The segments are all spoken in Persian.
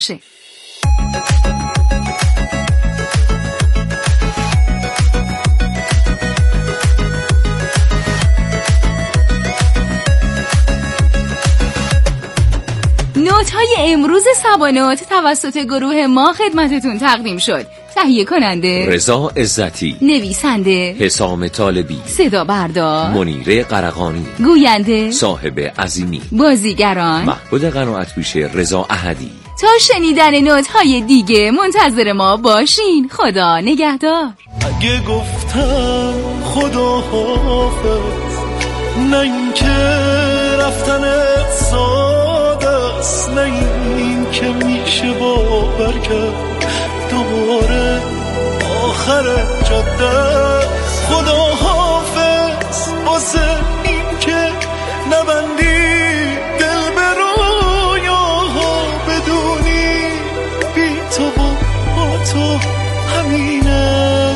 نوت‌های امروز سبانوت توسط گروه ما خدمتتون تقدیم شد. تهیه کننده رضا عزتی، نویسنده حسام طالبی، صدا بردار منیره قرقانی، گوینده صاحب عظیمی، بازیگران محمود قناعت‌پوش، رضا احدی. تا شنیدن نوت‌های دیگه منتظر ما باشین. خدا نگهدار. اگه گفتم خدا حافظ، نه این که رفتنت ساده است، نه این که میشه باور کرد دوباره آخر جاده. خدا حافظ واسه این که نبندی دل به رویاها، بدونی بی تو با تو همینه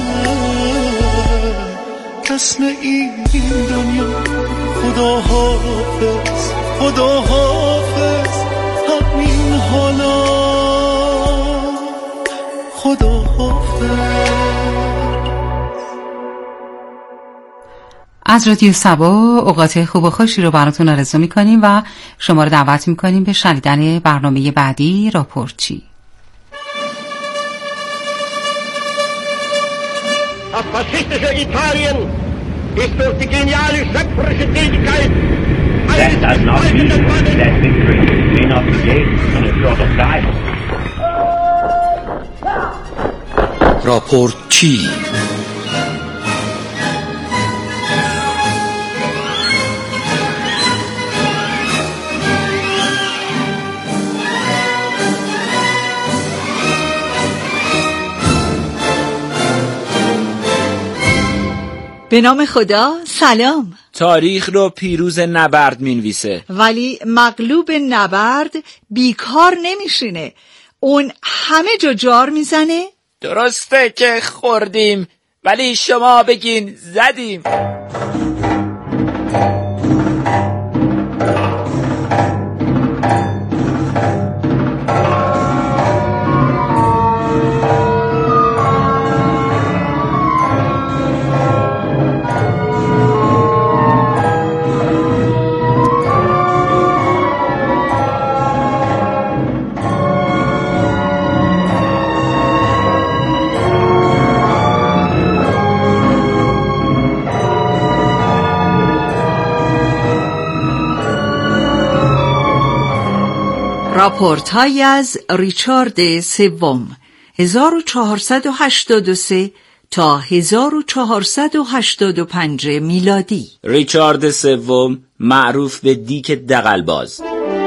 اسم این دنیا. خدا حافظ، خدا حافظ، همین حالا خدا حافظ. از رادیو سبا اوقات خوب و خوشی رو براتون آرزو می‌کنیم و شما رو دعوت می‌کنیم به شنیدن برنامه بعدی راپورچی. Das faschistische Italien ist durch die geniale schöpferische Tätigkeit That does not mean that victory may not be gained in a short of time. راپورچی. به نام خدا. سلام. تاریخ رو پیروز نبرد مینویسه، ولی مغلوب نبرد بیکار نمیشینه، اون همه جا جار میزنه. درسته که خوردیم، ولی شما بگین زدیم. راپورت‌هایی از ریچارد سوم 1483 تا 1485 میلادی. ریچارد سوم معروف به دیک دغل‌باز.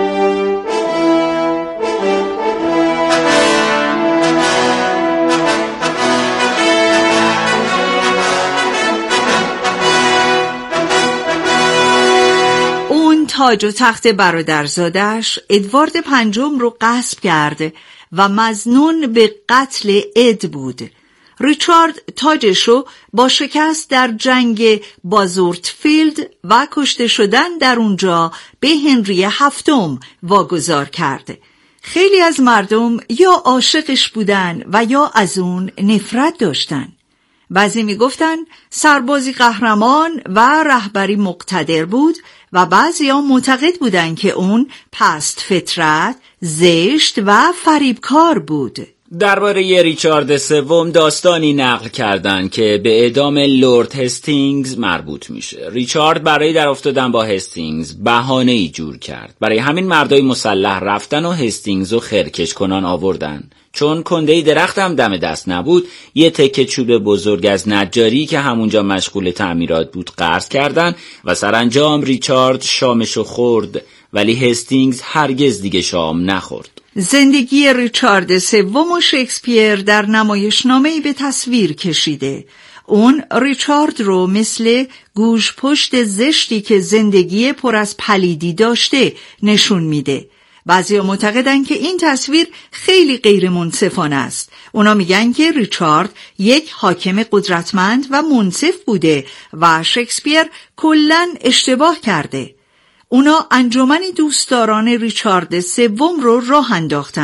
تاج و تخت برادرزادش ادوارد پنجم رو غصب کرد و مظنون به قتل اد بود. ریچارد تاجش رو با شکست در جنگ بازورتفیلد و کشته شدن در اونجا به هنری هفتم واگذار کرد. خیلی از مردم یا عاشقش بودن و یا از اون نفرت داشتن. بعضی می گفتن سربازی قهرمان و رهبری مقتدر بود و بعضی ها معتقد بودن که اون پست فطرت، زشت و فریبکار بود. درباره ریچارد سوم داستانی نقل کردن که به اعدام لورد هستینگز مربوط میشه. ریچارد برای در افتادن با هستینگز بهانه‌ای جور کرد. برای همین مردای مسلح رفتن و هستینگز رو خرکش کنان آوردن. چون کنده‌ای درخت هم دم دست نبود، یه تکه چوب بزرگ از نجاری که همونجا مشغول تعمیرات بود قرض کردن و سرانجام ریچارد شامشو خورد، ولی هستینگز هرگز دیگه شام نخورد. زندگی ریچارد سوم و شکسپیر در نمایشنامه‌ای به تصویر کشیده. اون ریچارد رو مثل گوش پشت زشتی که زندگی پر از پلیدی داشته نشون میده. بعضی معتقدن که این تصویر خیلی غیر منصفانه است. اونا میگن که ریچارد یک حاکم قدرتمند و منصف بوده و شکسپیر کلاً اشتباه کرده. اونا انجمن دوستداران ریچارد سوم رو راه انداختن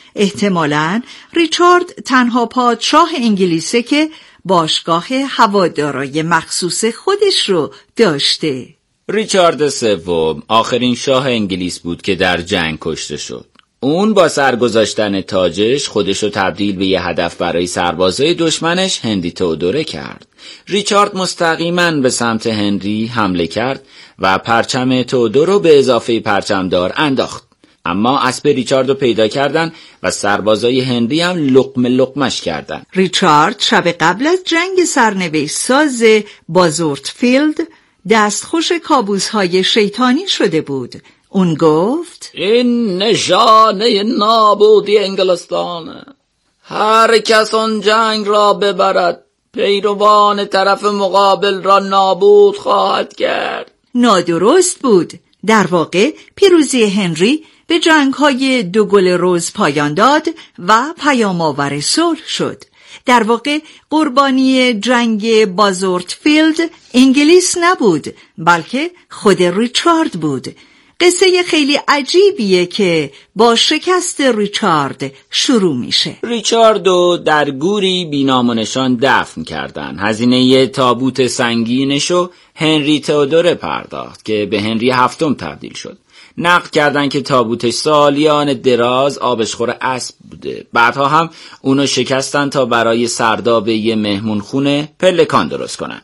احتمالاً ریچارد تنها پادشاه انگلیسه که باشگاه هوادارای مخصوص خودش رو داشته. ریچارد سوم آخرین شاه انگلیس بود که در جنگ کشته شد. اون با سرگذاشتن تاجش خودشو تبدیل به یه هدف برای سربازای دشمنش هنری تئودوره کرد. ریچارد مستقیما به سمت هنری حمله کرد و پرچم تئودور رو به اضافه پرچمدار انداخت. اما اسب ریچارد رو پیدا کردن و سربازای هنری هم لقمش کردن. ریچارد شب قبل از جنگ سرنوشت ساز بازورتفیلد دستخوش کابوس‌های شیطانی شده بود. اون گفت این نشانه نابودی انگلستانه. هر کس آن جنگ را ببرد پیروان طرف مقابل را نابود خواهد کرد. نادرست بود. در واقع پیروزی هنری به جنگ‌های دو گل روز پایان داد و پیام‌آور صلح شد. در واقع قربانی جنگ بازورتفیلد انگلیس نبود، بلکه خود ریچارد بود. قصه خیلی عجیبیه که با شکست ریچارد شروع میشه. ریچاردو در گوری بی‌نام و نشان دفن کردن. هزینه تابوت سنگینشو هنری تئودور پرداخت که به هنری هفتم تبدیل شد. نقل کردن که تابوتش سالیان دراز آبشخور اسب بوده. بعدها هم اونو شکستن تا برای سرداب یه مهمون خونه پلکان درست کنن.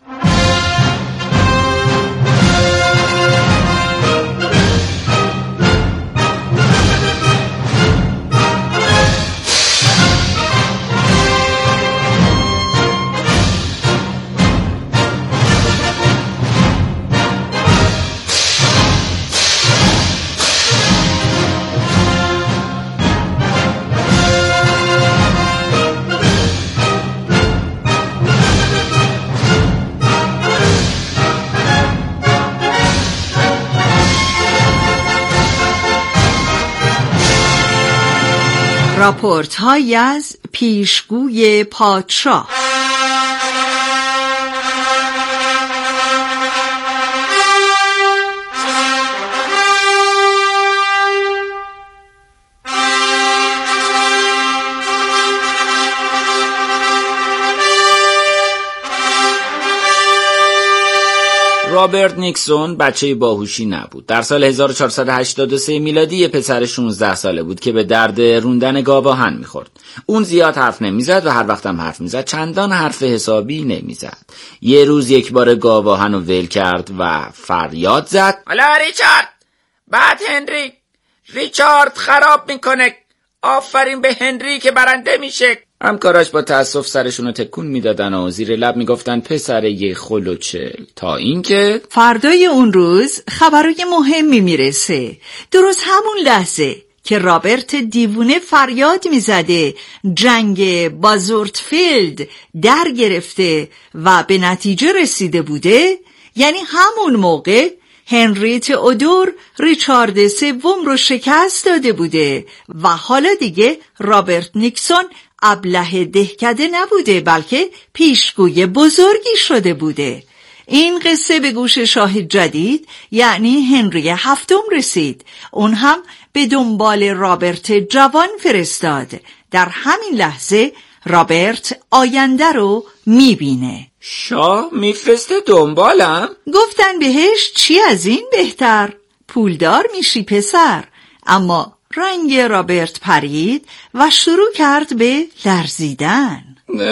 راپورت های از پیشگوی پادشاه. رابرت نیکسون بچه باهوشی نبود. در سال 1483 میلادی پسر 16 ساله بود که به درد روندن گاواهن میخورد. اون زیاد حرف نمیزد و هر وقتم حرف میزد چندان حرف حسابی نمیزد. یه روز یک بار گاواهن رو ول کرد و فریاد زد: حالا ریچارد، بعد هنری. ریچارد خراب میکنه. آفرین به هنری که برنده میشه. همکاراش با تأسف سرشون رو تکون میدادن و زیر لب میگفتن پسر یه خلوچل. تا اینکه فردای اون روز خبرای مهمی میرسه. درست همون لحظه که رابرت دیوونه فریاد میزده جنگ بازورتفیلد در گرفته و به نتیجه رسیده بوده، یعنی همون موقع هنری تئودور ریچارد سوم رو شکست داده بوده و حالا دیگه رابرت نیکسون ابله دهکده نبوده، بلکه پیشگوی بزرگی شده بوده. این قصه به گوش شاه جدید یعنی هنری هفتم رسید. اون هم به دنبال رابرت جوان فرستاد. در همین لحظه رابرت آینده رو میبینه. شاه میفرسته دنبالم؟ گفتن بهش چی از این بهتر؟ پولدار میشی پسر. اما رنگ رابرت پرید و شروع کرد به لرزیدن.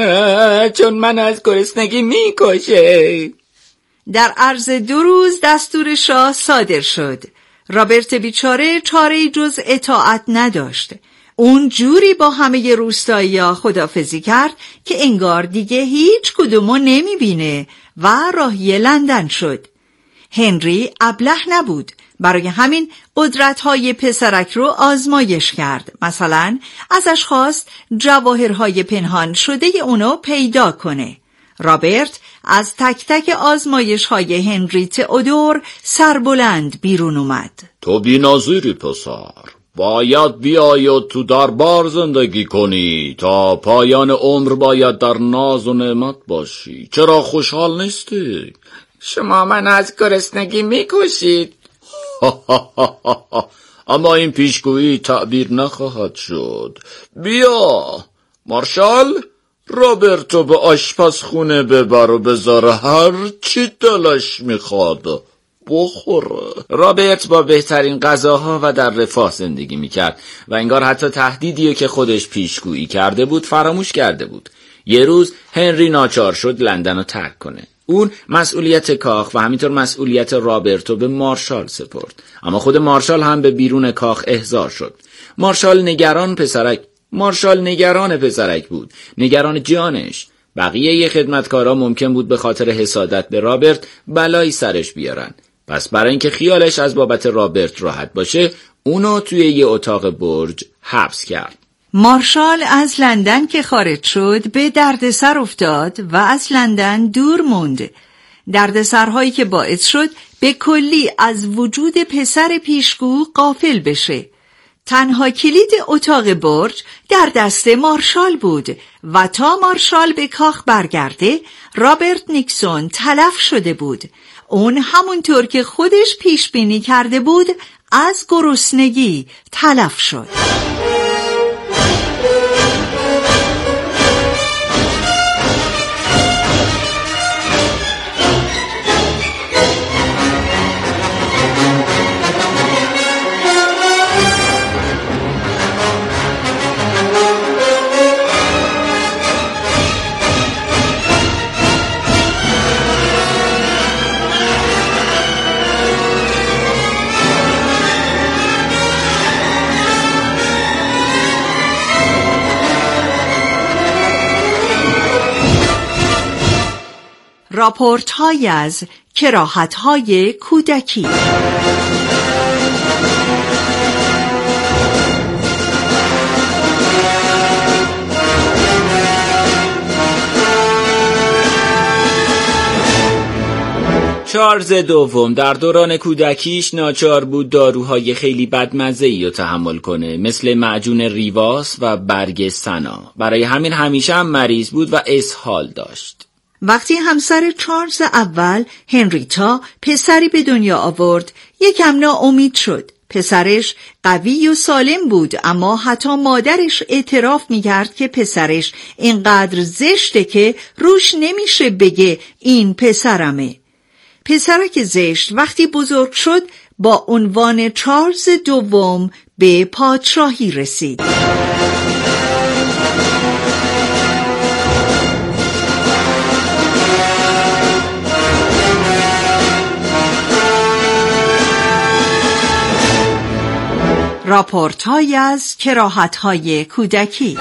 چون من از گرسنگی میکشه. در عرض 2 روز دستور شاه صادر شد. رابرت بیچاره چاره‌ای جز اطاعت نداشت. اون جوری با همه روستایی‌ها خداحافظی کرد که انگار دیگه هیچ کدومو نمیبینه و راهی لندن شد. هنری ابله نبود، برای همین قدرت‌های پسرک رو آزمایش کرد. مثلا ازش خواست جواهرهای پنهان شده اونو پیدا کنه. رابرت از تک تک آزمایش‌های هنری تئودور سربلند بیرون اومد. تو بی‌نظیری پسر، باید بیایی و تو دربار زندگی کنی. تا پایان عمر باید در ناز و نعمت باشی. چرا خوشحال نیستی؟ شما من از گرسنگی میکشید. اما این پیشگویی تعبیر نخواهد شد. بیا مارشال، رابرتو به آشپزخونه ببر و بذاره هر چی دلش میخواد بخوره. رابرت با بهترین غذاها و در رفاه زندگی میکرد و انگار حتی تهدیدی که خودش پیشگویی کرده بود فراموش کرده بود. یه روز هنری ناچار شد لندن رو ترک کنه. اون مسئولیت کاخ و همینطور مسئولیت رابرتو به مارشال سپرد. اما خود مارشال هم به بیرون کاخ احضار شد. مارشال نگران پسرک بود، نگران جانش. بقیه خدمتکارا ممکن بود به خاطر حسادت به رابرت بلایی سرش بیارن. پس برای اینکه خیالش از بابت رابرت راحت باشه، اونو توی یه اتاق برج حبس کرد. مارشال از لندن که خارج شد به دردسر افتاد و از لندن دور موند. دردسرهایی که باعث شد به کلی از وجود پسر پیشگو غافل بشه. تنها کلید اتاق برج در دست مارشال بود و تا مارشال به کاخ برگرده رابرت نیکسون تلف شده بود. اون همونطور که خودش پیش بینی کرده بود از گرسنگی تلف شد. راپورت‌های از کراهت‌های کودکی. چارلز دوم در دوران کودکیش ناچار بود داروهای خیلی بدمزه‌ای رو تحمل کنه، مثل معجون ریواس و برگ سنا. برای همین همیشه هم مریض بود و اسهال داشت. وقتی همسر چارلز اول هنریتا پسری به دنیا آورد، یکم ناامید شد. پسرش قوی و سالم بود، اما حتی مادرش اعتراف می‌کرد که پسرش اینقدر زشته که روش نمیشه بگه این پسرمه. پسرک زشت وقتی بزرگ شد با عنوان چارلز دوم به پادشاهی رسید. راپورت‌های از کراهت‌های کودکی.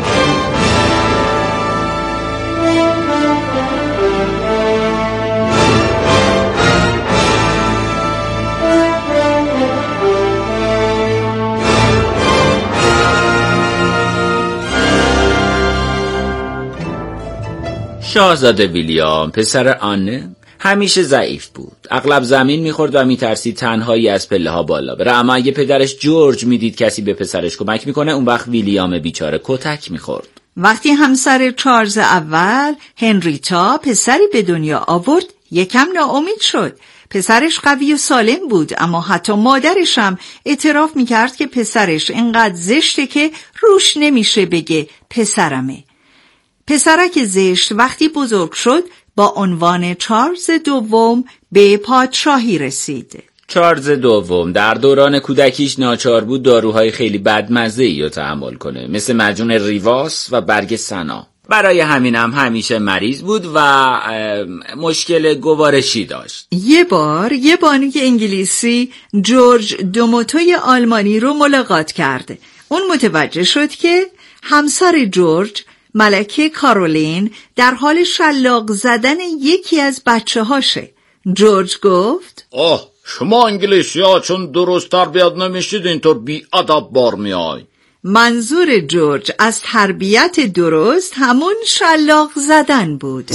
شاهزاده ویلیام پسر آنه همیشه ضعیف بود. اغلب زمین میخورد و میترسید تنهایی از پله ها بالا بره. اما اگه پدرش جورج میدید کسی به پسرش کمک میکنه، اون وقت ویلیام بیچاره کتک میخورد. وقتی همسر چارلز اول هنریتا پسری به دنیا آورد، یکم ناامید شد. پسرش قوی و سالم بود، اما حتی مادرش هم اعتراف میکرد که پسرش اینقدر زشته که روش نمیشه بگه پسرمه. پسرک زشت وقتی بزرگ شد با عنوان چارلز دوم به پادشاهی رسید. چارلز دوم در دوران کودکیش ناچار بود داروهای خیلی بدمزه‌ای رو تحمل کنه، مثل معجون ریواس و برگ سنا. برای همینم همیشه مریض بود و مشکل گوارشی داشت. یه بار یه بانوی انگلیسی جورج دوموتوی آلمانی رو ملاقات کرد. اون متوجه شد که همسر جورج، ملکه کارولین، در حال شلاق زدن یکی از بچه هاشه. جورج گفت شما انگلیسی ها چون درست تربیت نمیشید اینطور بی ادب بار میای. منظور جورج از تربیت درست همون شلاق زدن بود.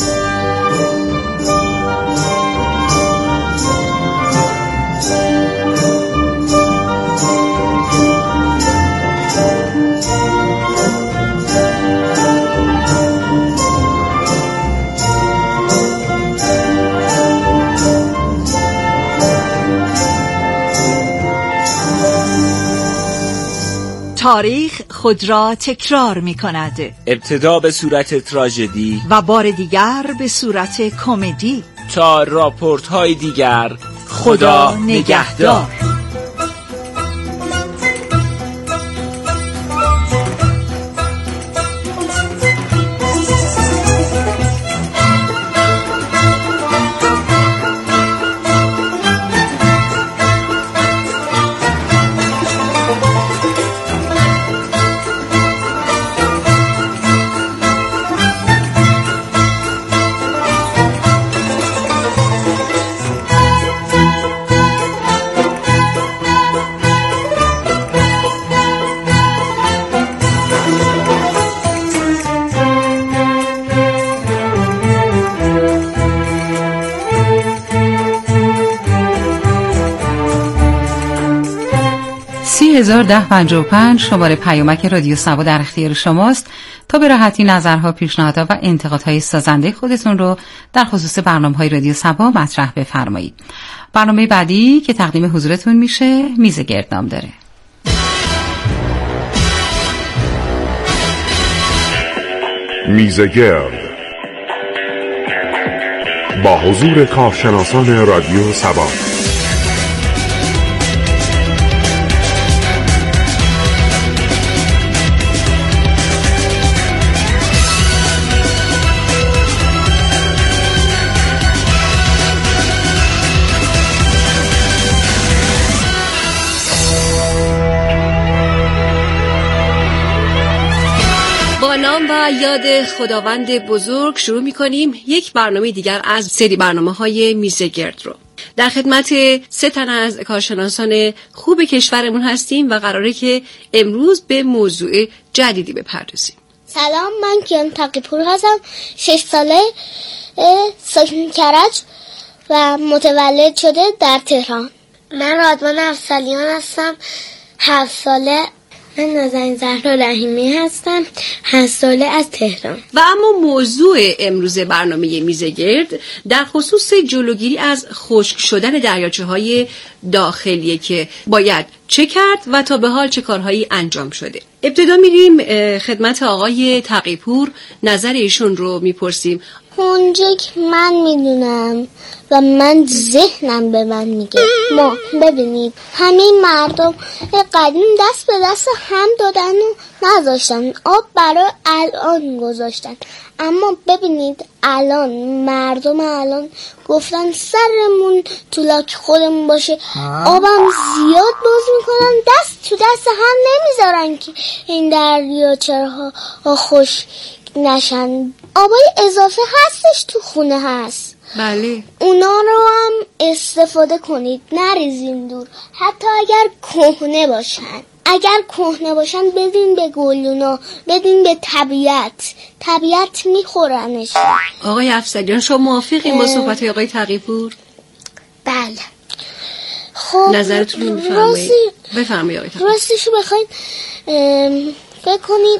تاریخ خود را تکرار می کند. ابتدا به صورت تراژدی و بار دیگر به صورت کمدی. تا راپورت های دیگر، خدا نگهدار. $30,1055 شماره پیامک رادیو سبا در اختیار شماست تا به راحتی نظرها، پیشنهادها و انتقادهای سازنده خودتون رو در خصوص برنامه‌های رادیو سبا مطرح بفرمایید. برنامه بعدی که تقدیم حضورتون میشه میز گرد نام داره. میز گرد با حضور کارشناسان رادیو سبا. و یاد خداوند بزرگ شروع می‌کنیم یک برنامه دیگر از سری برنامه‌های میز گرد رو. در خدمت 3 تن از کارشناسان خوب کشورمون هستیم و قراره که امروز به موضوع جدیدی بپردازیم. سلام، من کیان تقی‌پور هستم. 6 ساله، ساکن کرج و متولد شده در تهران. من رادمان افسلیان هستم، 7 ساله. من نازنین زهرا رحیمی هستم، 8 ساله، از تهران. و اما موضوع امروز برنامه میز گرد در خصوص جلوگیری از خشک شدن دریاچه‌های داخلیه که باید چه کرد و تا به حال چه کارهایی انجام شده. ابتدا میریم خدمت آقای تقی‌پور، نظر ایشون رو میپرسیم. اونجا که من میدونم و من ذهنم به من میگه، ما ببینید همین مردم قدیم دست به دست هم دادن و نذاشتن، آب برای الان گذاشتن. اما ببینید الان مردم الان گفتن سرمون تو لاک خودمون باشه، آبم زیاد باز میکنن، دست تو دست هم نمیذارن که این دریاچه‌ها خوش نشن. آبای اضافه هستش تو خونه هست، بله، اونا رو هم استفاده کنید، نریزین دور. حتی اگر کهنه باشن بدین به گلونا، بدین به طبیعت میخورنش. آقای افسلیان، شما موافقین با صحبت آقای تقی‌پور؟ بله. خب نظرتون رو بفرمایید آقای تقی‌پور. راستشو بخواید فکر کنید،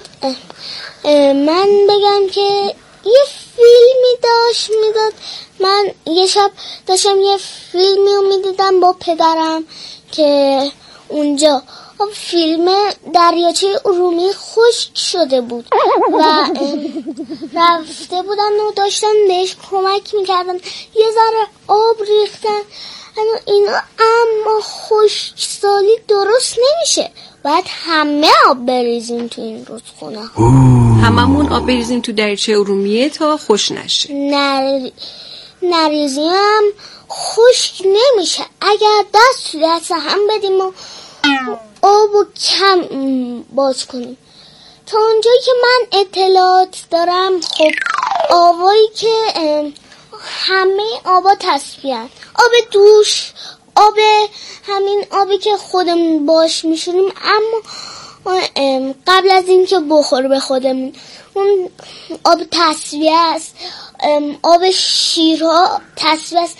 من بگم که یه فیلمی داشت میداد. من یه شب داشتم یه فیلمی رو میدیدم با پدرم که اونجا فیلم دریاچه ارومیه خشک شده بود و رفته بودن و داشتن بهش کمک میکردن، یه ذره آب ریختن اینا. اما خشکسالی درست نمیشه، باید همه آب بریزیم تو این رودخونه. هممون آب بریزیم تو دریاچه ارومیه تا خشک نشه. نریزیم خشک نمیشه. اگر دست تو دست هم بدیم و آبو کم باز کنیم. تا اونجایی که من اطلاعات دارم، خب آبایی که همه آبا تصفیه، آب دوش، آب همین آبی که خودمون باش میشوریم، اما قبل از اینکه بخور به خودمون اون آب تصفیه است، آب شیرها تصفیه است.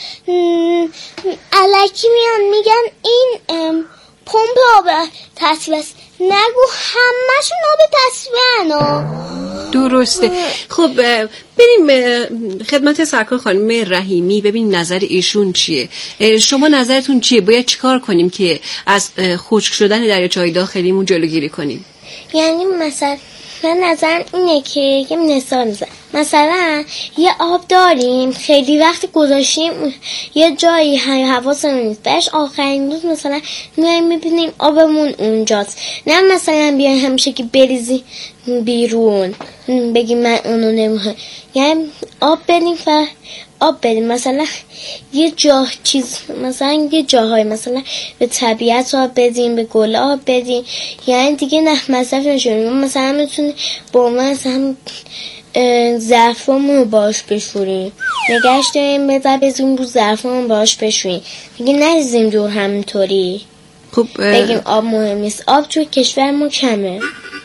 الکی میان میگن این پمپ آب تصفیه است، نگو همه‌شون آب تصفیه هن. درسته. خب بریم خدمت سرکار خانم رحیمی، ببین نظر ایشون چیه. شما نظرتون چیه؟ باید چیکار کنیم که از خشک شدن دریاچه‌های داخلیمون جلوگیری کنیم؟ یعنی مثلا من نظرم اینه که یه مثال میزنم، مثلا یه آب داریم خیلی وقت گذاشتیم یه جایی حواسمون نیست بهش، آخرین روز مثلا میایم میبینیم آبمون اونجاست. نه مثلا بیایم همیشه که بریزی بیرون بگیم من اونو نمیخوام، یعنی آب بدیم مثلا یه جا چیز، مثلا یه جاهای مثلا به طبیعت آب بدیم، به گل آب بدیم، یعنی دیگه نه مصرف نشونیم. مثلا میتونیم با مثلا ظرفمون رو باش بشوریم، نگهش داریم بذاریم رو ظرفمون باش بشوریم، دیگه نریزیم دور همینطوری. خب بگیم آب مهم نیست، آب توی کشورمون کمه.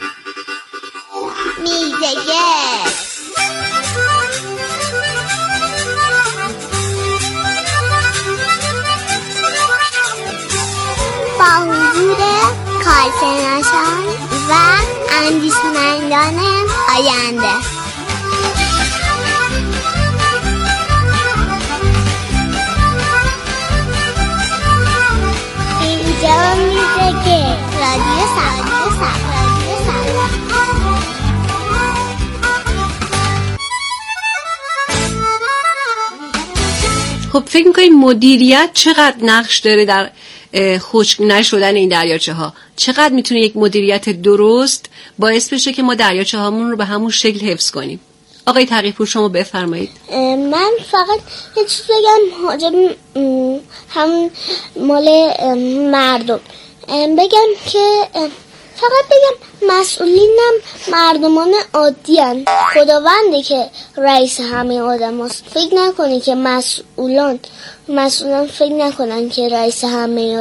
میزگه با حضور کارشناسان و اندیشمندان آینده. اینجا میزگه رادیو سبا. خب فکر میکنید مدیریت چقدر نقش داره در خشک نشدن این دریاچه ها؟ چقدر میتونه یک مدیریت درست باعث بشه که ما دریاچه هامون رو به همون شکل حفظ کنیم؟ آقای تقی‌پور شما بفرمایید. من فقط یه چیز بگم حاجب همون مال مردم بگم که فقط بگم مسئولینم مردمان عادی هن. خداونده که رئیس همه آدم هست. فکر نکنی که مسئولان فکر نکنن که رئیس همه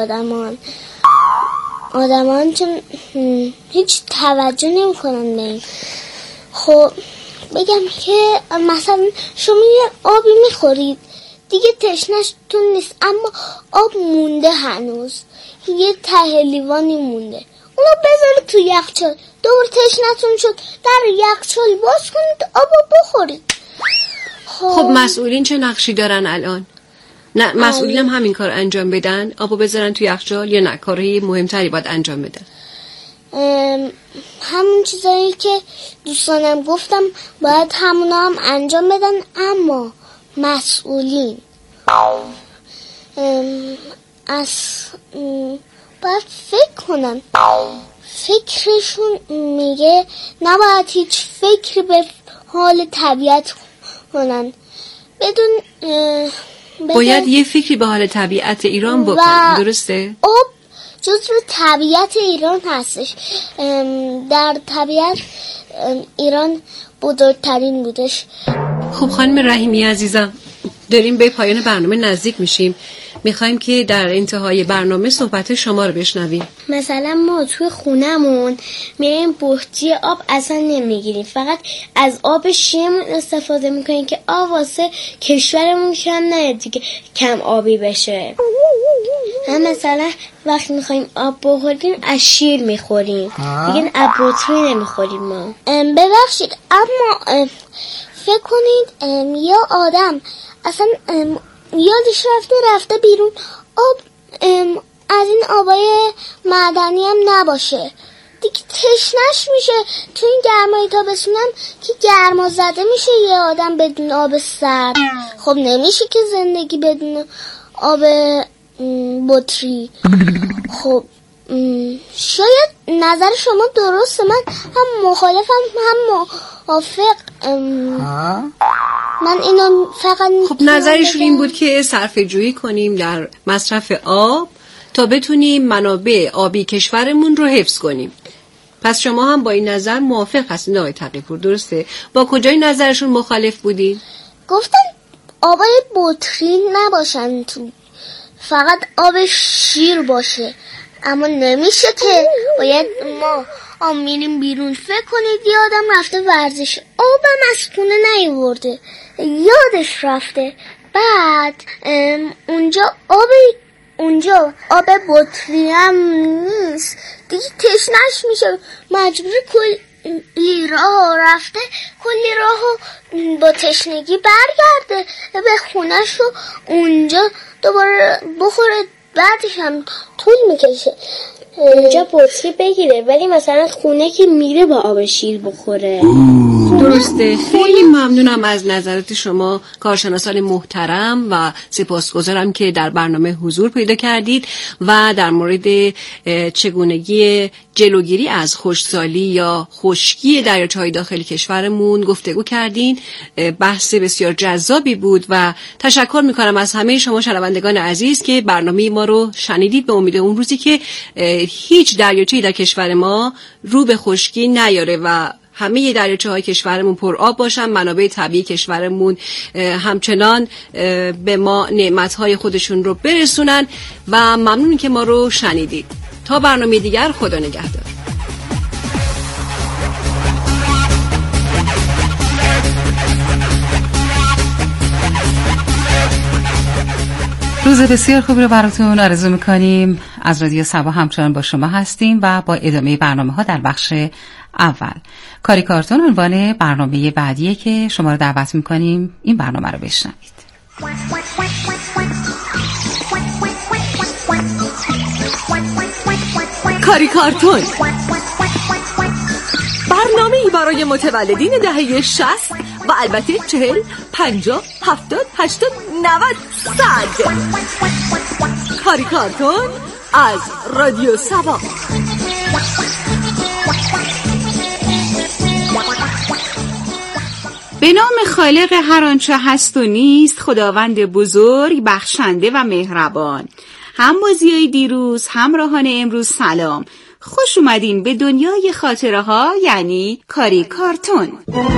آدمان چون هیچ توجه نمی کنن به این. خب بگم که مثلا شما یه آبی میخورید دیگه تشنه‌تون نیست، اما آب مونده، هنوز یه ته لیوانی مونده، اونو بذارید تو یخچال، دور تشنه‌تون شد در یخچال باز کنید آبو بخورید. خب مسئولین چه نقشی دارن الان؟ نه مسئولین هم همین کار انجام بدن، آبو بذارن تو یخچال، یا نه کارهای مهمتری باید انجام بدن؟ همون چیزایی که دوستانم گفتم باید همونا هم انجام بدن، اما مسئولین باید فکر کنن. فکرشون میگه نباید هیچ فکری به حال طبیعت کنن، باید یه فکری به حال طبیعت ایران بکنن. درسته؟ آب جزو طبیعت ایران هستش. در طبیعت ایران بزرگترین بودش. خب خانم رحیمی عزیزم، داریم به پایان برنامه نزدیک میشیم، میخوایم که در انتهای برنامه صحبت شما رو بشنویم. مثلا ما توی خونمون میریم بطری آب اصلا نمیگیریم، فقط از آب شیرمون استفاده میکنیم که آب واسه کشورمون کم نه دیگه کم آبی بشه. هم مثلا وقتی میخوایم آب بخوریم از شیر میخوریم دیگه از بطری نمیخوریم ما. ببخشید اما فکر کنید یه آدم اصلا یادش رفته بیرون آب از این آبای معدنی هم نباشه دیگه تشنش میشه. تو این گرمای تابستونم که گرما زده میشه یه آدم بدون آب سرد. خب نمیشه که زندگی بدون آب بطری. خب شاید نظر شما درسته، من هم مخالفم هم موافق. من اینو فقط خب نظرشون این بود که صرفه جویی کنیم در مصرف آب تا بتونیم منابع آبی کشورمون رو حفظ کنیم. پس شما هم با این نظر موافق هستین آقای تقی‌پور، درسته؟ با کجای نظرشون مخالف بودین؟ گفتن آبای بطری نباشن تو، فقط آب شیر باشه. اما نمیشه که باید ما میریم بیرون. فکر کنید یه آدم رفته ورزش، آبم از خونه نیورده، یادش رفته، بعد اونجا آب بطری هم نیست دیگه تشنش میشه، مجبور کلی راه رفته، کلی راهو با تشنگی برگرده به خونش و اونجا دوباره بخوره بعدش هم طول میکشه اونجا بطری بگیره، ولی مثلا خونه که میره با آب شیر بخوره. درسته. خیلی ممنونم از نظرات شما کارشناسان محترم و سپاسگزارم که در برنامه حضور پیدا کردید و در مورد چگونگی جلوگیری از خشکسالی یا خشکی دریاچه‌های داخل کشورمون گفتگو کردین. بحث بسیار جذابی بود و تشکر میکنم از همه شما شنوندگان عزیز که برنامه ما رو شنیدید. به امید اون روزی که هیچ دریاچه‌ای در کشور ما رو به خشکی نیاره و همه دریاچه‌های کشورمون پر آب باشن، منابع طبیعی کشورمون همچنان به ما نعمت‌های خودشون رو برسونن و ممنون که ما رو شنیدید. تا برنامه دیگر، خدا نگهدار. روز بسیار خوبی رو براتون آرزو میکنیم. از رادیو صبا همچنان با شما هستیم و با ادامه برنامه‌ها در بخش اول. کاری کارتون عنوان برنامه بعدیه که شما رو دعوت میکنیم این برنامه رو بشنوید. کاری کارتون، برنامه‌ای برای متولدین دهه 60 و البته 40 50 70 80 90 100. کاری کارتون از رادیو صبا. به نام خالق هر آنچه هست و نیست، خداوند بزرگ، بخشنده و مهربان. هم بازیای دیروز، همراهان امروز سلام. خوش اومدین به دنیای خاطره ها، یعنی کاری کارتون.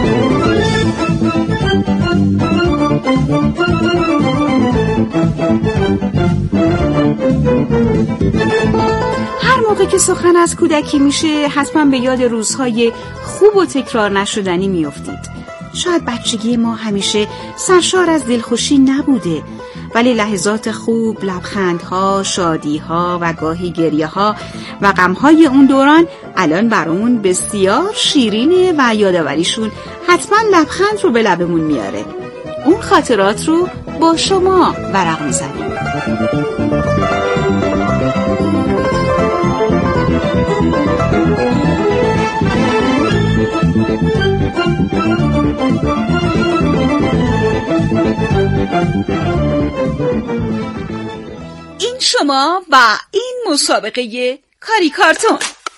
هر موقع که سخن از کودکی میشه حتما به یاد روزهای خوب و تکرار نشدنی میافتید. شاید بچگی ما همیشه سرشار از دلخوشی نبوده، ولی لحظات خوب، لبخندها، شادیها و گاهی گریه‌ها و غم‌های اون دوران الان برامون بسیار شیرینه و یادآوریشون حتما لبخند رو به لبمون میاره. اون خاطرات رو با شما ورق میزنیم. این شما و این مسابقه کاری کارتون.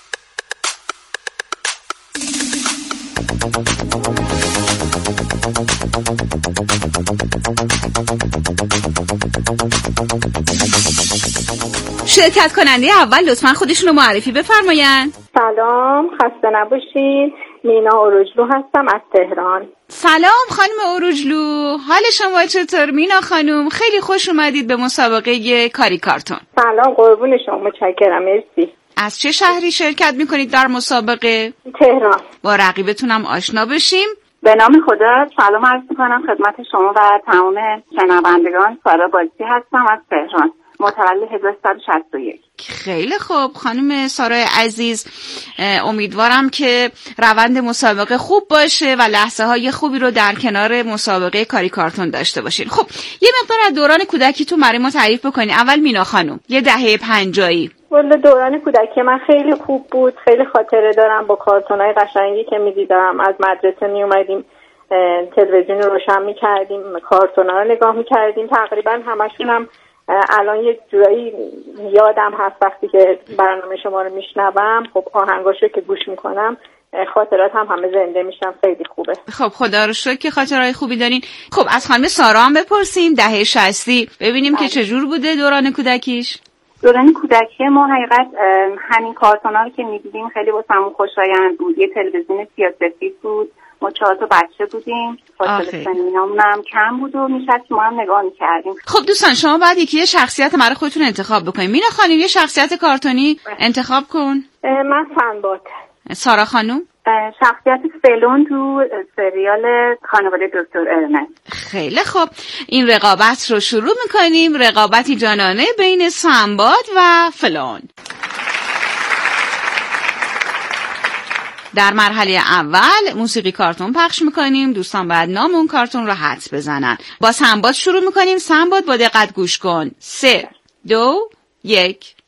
شرکت کننده اول لطفاً خودشون رو معرفی بفرمایند. سلام، خسته نباشید. مینا اوروجلو هستم از تهران. سلام خانم اوروجلو، حال شما چطور مینا خانم؟ خیلی خوش اومدید به مسابقه کاری کارتون. سلام، قربون شما، متشکرم، مرسی. از چه شهری شرکت میکنید در مسابقه؟ تهران. با رقیبتونم آشنا بشیم. به نام خدا سلام عرض میکنم خدمت شما و تمام شنوندگان. سارا بازی هستم از تهران، متولد 1361. خیلی خوب خانم سارای عزیز، امیدوارم که روند مسابقه خوب باشه و لحظه های خوبی رو در کنار مسابقه کاری کارتون داشته باشین. خب یه مقدار از دوران کودکیتون برای ما تعریف بکنین. اول مینا خانم، یه دهه 50. والا دوران کودکی من خیلی خوب بود، خیلی خاطره دارم با کارتونای قشنگی که می‌دیدم. از مدرسه میومدیم تلویزیون رو روشن می‌کردیم، کارتونا رو نگاه می‌کردیم. تقریبا همشون هم الان یک جورایی یادم هست وقتی که برنامه شما رو میشنوم. خب آهنگاشو که گوش میکنم خاطرات هم همه زنده میشن. خیلی خوبه. خب خدا رو شکر که خاطرهای خوبی دارین. خب از خانم سارا هم بپرسیم، دهه 60 ببینیم که چجور بوده دوران کودکیش. دوران کودکی ما حقیقت همین کارتونا رو که میدیدیم خیلی واسمون خوشایند بود. یه تلویزیون سیاه‌سفید بود، ما 4 تا بچه بودیم، فاصله سنینامون هم کم بود و میشد ما هم نگاه میکردیم. خب دوستان شما باید یه شخصیت برای خودتون انتخاب بکنید. مینا خانم یه شخصیت کارتونی انتخاب کن. من فنبات. سارا خانم؟ شخصیت فلون تو سریال خانواده دکتر ارنست. خیلی خب، این رقابت رو شروع میکنیم. رقابتی جانانه بین فنبات و فلون. در مرحله اول موسیقی کارتون پخش میکنیم. دوستان باید نام اون کارتون رو حدس بزنن. با سنباد شروع میکنیم. سنباد با دقت گوش کن. 3 2 1